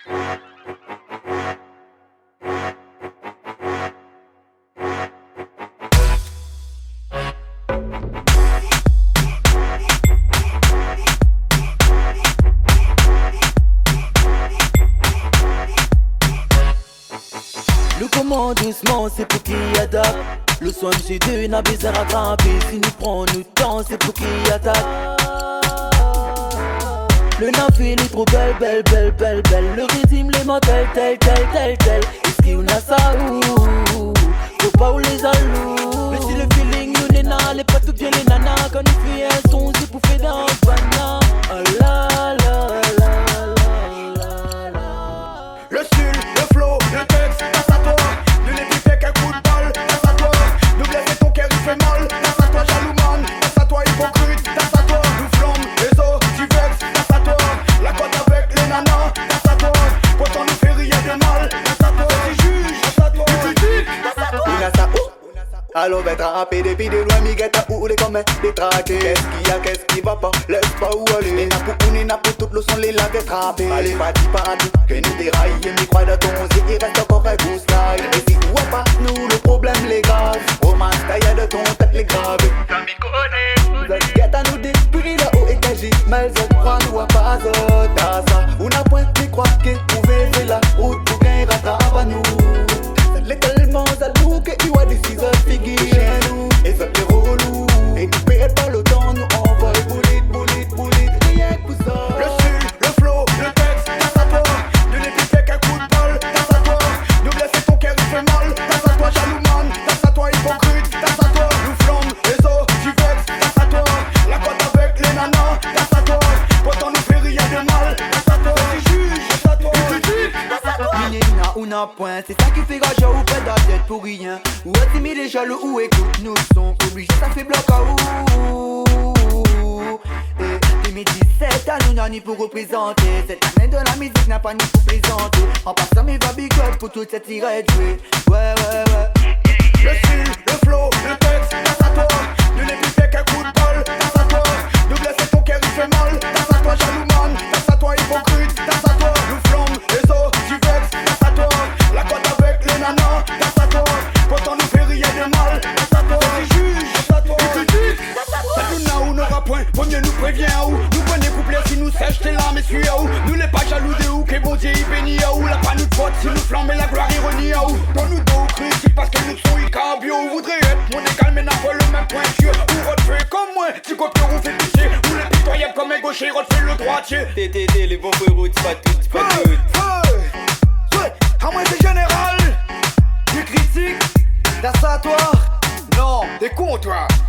Le comment doucement, c'est pour qui adapte. Le soin G2 n'a besoin à rattraper. Si nous prenons le temps, c'est pour qui attaque. Le navire est trop belle, belle, belle, belle, belle. Le rythme, les mots, tel, tel, tel, tel, tel. Est-ce qu'il y a ça ou faut pas ou les jaloux. Mais si le feeling, nous n'est pas les pas tout bien les nanas. Quand nous fait un son, c'est pour faire dans le banana. Oh la la la la la. Le style, le flow, le texte, grâce à toi. Ne les plus fait qu'un coup de balle, grâce à toi. Nous blesser ton cœur, il fait mal, grâce à toi, jaloux man. Grâce à toi, hypocrite, grâce à toi. Nous flamme, les os, tu vexes, grâce à toi. La cote avec les nanas, grâce à toi. Pourtant nous fait rien de mal, grâce à toi. Tu juges, grâce à toi. Tu critiques, grâce à toi. Allô, va attraper depuis de loin, miguetta ou les communs, les traquer. Qu'est-ce qu'il y a, qu'est-ce qui va pas, laisse pas où aller. Les napous, toutes le son, les laves attrapés. Allez, pas dit, que nous déraillons, mais crois de ton zé, il reste encore un goût style. Et si ou pas, nous, le problème, les graves. Romance, taille de ton tête, les graves. Comme il connaît, vous êtes à nous depuis là-haut et qu'agit. Mais elle croit, nous à pas ça. On a point, mais crois que pouvez faire la route pour gagner rattrape à nous. Les tellement jaloux que tu as décidé de figuer chez nous. Et ça fait relou. Et nous payons pas le temps, nous envoie boulit, rien que ça. Le style, le flow, le texte, grâce à toi. Ne les plus fait qu'un coup de balle, grâce à toi. Nous blesser ton cœur, il fait mal, grâce à toi, jaloux man. Grâce à toi, hypocrite, grâce à toi. Nous flamme, les os, tu vexes, grâce à toi. La cote avec les nanas, grâce à toi. Pourtant nous fait rien de mal, grâce à toi. Tu juges, grâce à toi. Tu critiques, grâce à toi. Minena ou n'a point, c'est ça qui fait gâcher ou pas d'adette pour rien. Ou intimider jaloux ou écoute nous sont obligés, ça fait bloc à ou. Et 2017 à nous n'a ni pour représenter. Cette année de la musique n'a pas ni pour présenter. En passant mes va big up pour toute cette tirette jouée. Ouais. Le style, le flow, le texte, grâce à toi. Ne les plus fait qu'un coup de balle, grâce à toi. Nous blesser ton cœur, il fait mal, grâce à toi, jaloux man. Grâce à toi, hypocrite, grâce à toi. Nous flamme, les os, tu vexes, grâce à toi. La cote avec les nanas, grâce à toi. Pourtant nous fait rien de mal, grâce à toi. Tu juges, grâce à toi. Tu critiques, grâce à toi. Ça nous n'a ou n'aura point, vaut mieux nous prévient à où. Nous prenez couplets si nous sèche, t'es là, mais suis à où. Nous les pas jaloux de où, que bon Dieu il bénit à où. La pas nous de faute, si nous flamme et la gloire ironie à où. Dans nous dos critiques parce que nous sont icabio. Voudrait être mon égal mais n'a pas le même point de vue. Ou refait comme moi, tu copies ou fait pisser. Ou les pitoyables comme un gaucher, refait le droitier. TTT, les bons routes, pas toutes, pas toutes. À moi c'est général. Tu critiques, t'as ça à toi. Non, t'es con toi.